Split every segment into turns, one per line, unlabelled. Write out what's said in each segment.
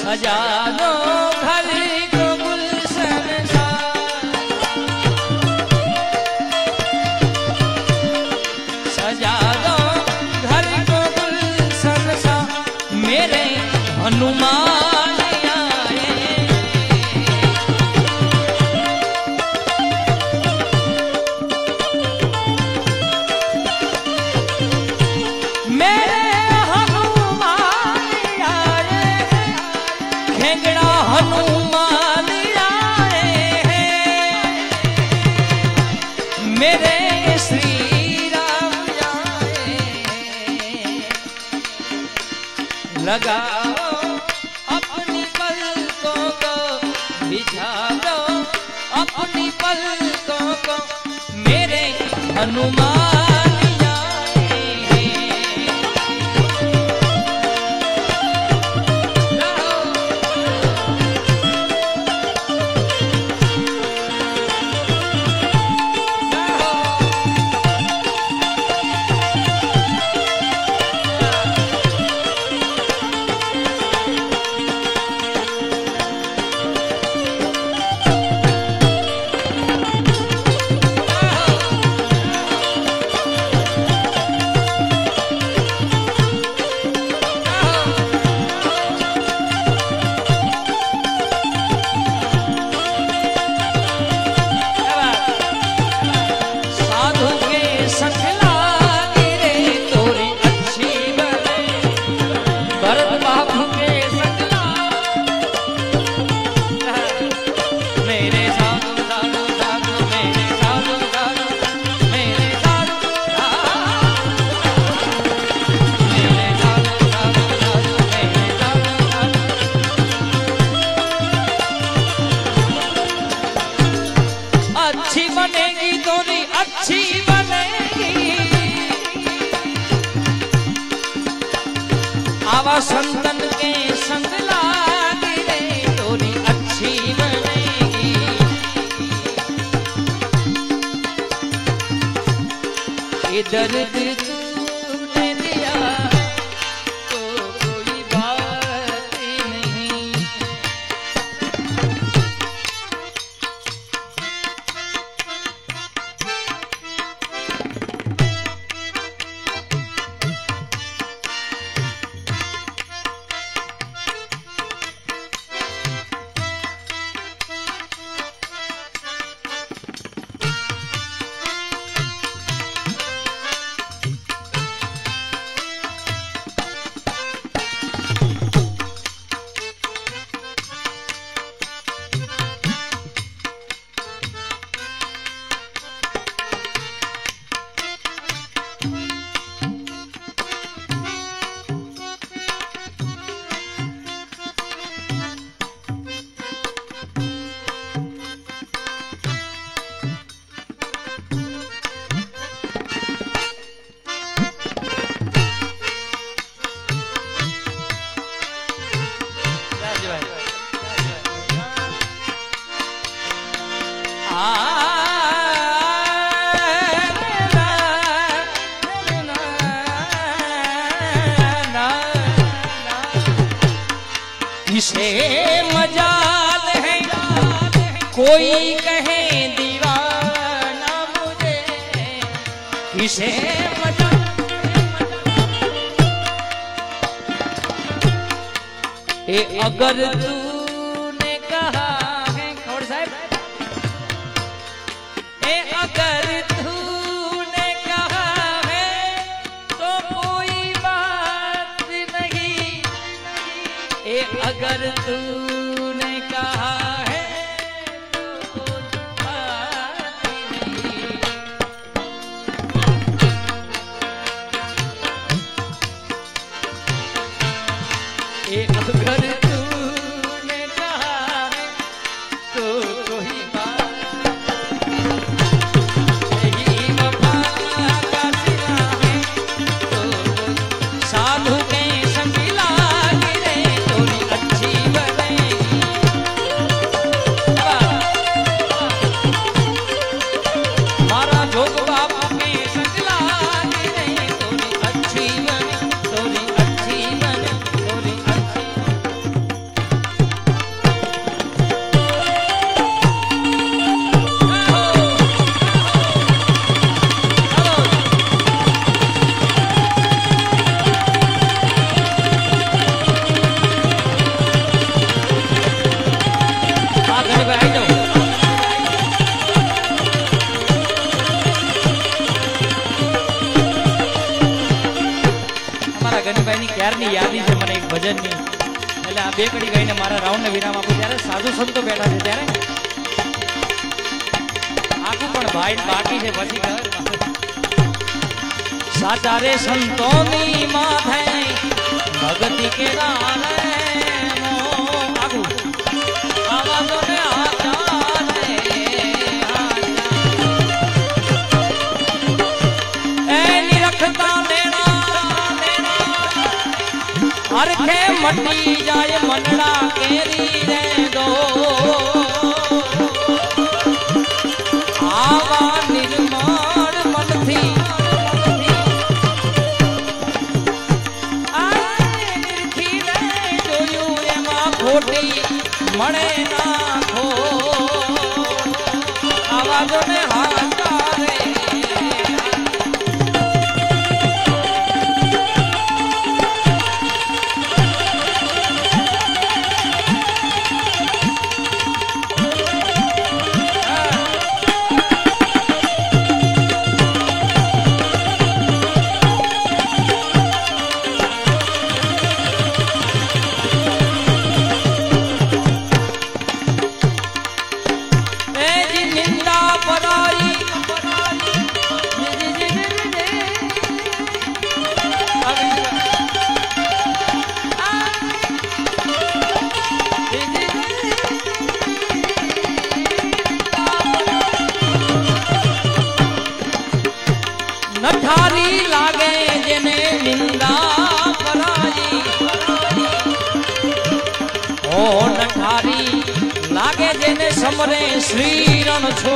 सजा दो घर को गुलशन सा, सजा दो घर को गुलशन सा, मेरे हनुमान आए। मेरे हनुमान आए, खेंगड़ा हनुमान आए हैं, मेरे श्री राम आए। लगाओ अपनी पलकों को, बिछा दो अपनी पलकों को, मेरे हनुमान अच्छी बनेगी तोरी अच्छी बनेगी, आवा संतन के संग लागी रे तोरी अच्छी बनेगी। ये दर्द तूने दिया तो कोई बात नहीं, इसे मजाल है कोई कहे दीवाना मुझे, इसे मजाल अगर तूने कहा है खौड़ साहब, अगर तूने कहा है तो कोई बात नहीं, अगर तूने कहा है तो कोई बात नहीं। अगर तूने कहा है तो कोई बात नहीं, वफा का सिला है तो साधु के संग लागी रे तोरी अच्छी बनेगी। मारा जोग बाबा के संग लागी रे तोरी अच्छी बने, तोरी अच्छी बने, तोरी अच्छी ત્યારની યાદી છે મને એક ભજનની. એટલે આ બે કડી ગાઈને મારા રાઉન્ડને વિરામ આપું. ત્યારે સાધુ સંતો બેઠા છે ત્યારે આખું પણ ભાઈ બાકી છે પછી ઘર. સાચા રે સંતોની માથે ભક્તિ કે નારાયણો આખું આવાજો ને આચારે એ નિરખતા હરખે મટી જાય મનડા કેરી રે દો આવા નિર્મળ મનથી નિરખી રે જોયું એમાં ખોટી મળે નાખો આવાજો ને હાચા રે નઠારી લાગે જેને નિંદા કરાઈ ઓ નઠારી લાગે જેને સમરે શ્રી રણ છો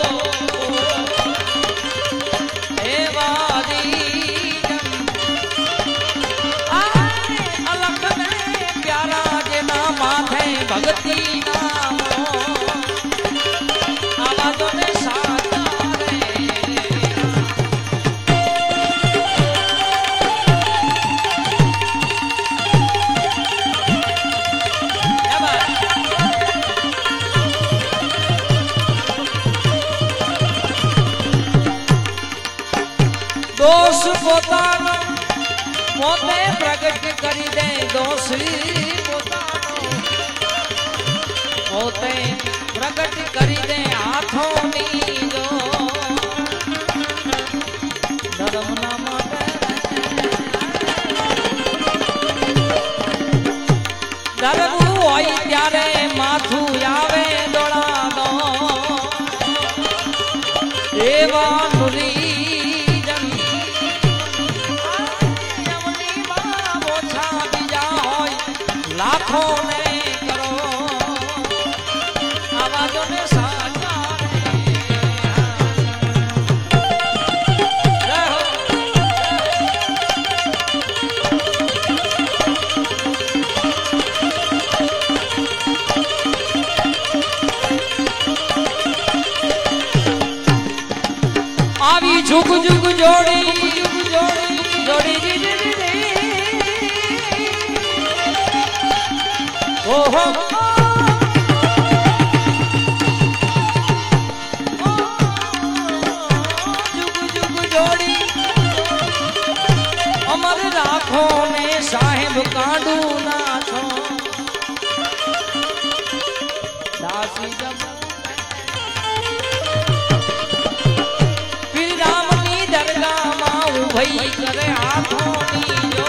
અલખ ને પ્યારા જેના માથે ભક્તિ નામો આવાજો ને દોષ પોતાનો પોતે પ્રગટ કરી દે દોષી પોતાનો પોતે પ્રગટ કરી દે હાથોની જો ધર્મના માટે ડરવું હોય ત્યારે માથું આવે દોડાનો એવા નુરી લાખો ને કરો આવાજો ને સાચા આવી ઝુક ઝુક જોડી જોડી ઓહો જુગ જુગ જોડી અમર રાખો ને સાહેબ કાંડુ ના છો દાસી જબ પીર રામની દરગાહમાં ઉભઈ કરે હાથોની જો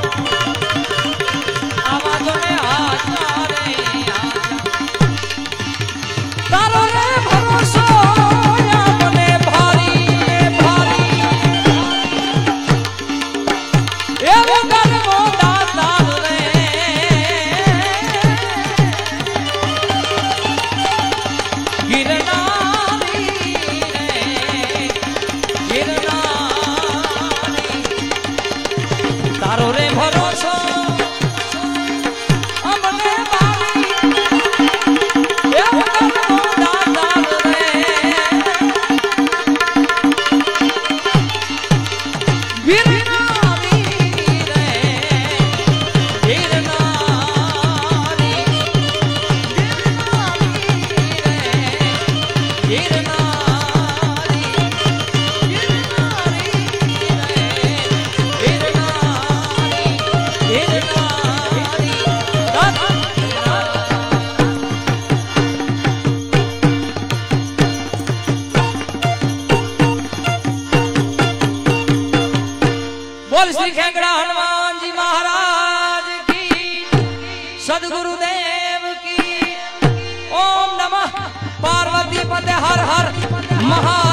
આવાજો ને હાચા તારો રે ભરોસો મને ભારી ભારી એવો કરવો દાતાર રે श्री खेंगड़ा हनुमान जी महाराज की, सदगुरुदेव की। ओम नमः पार्वती पते हर हर महा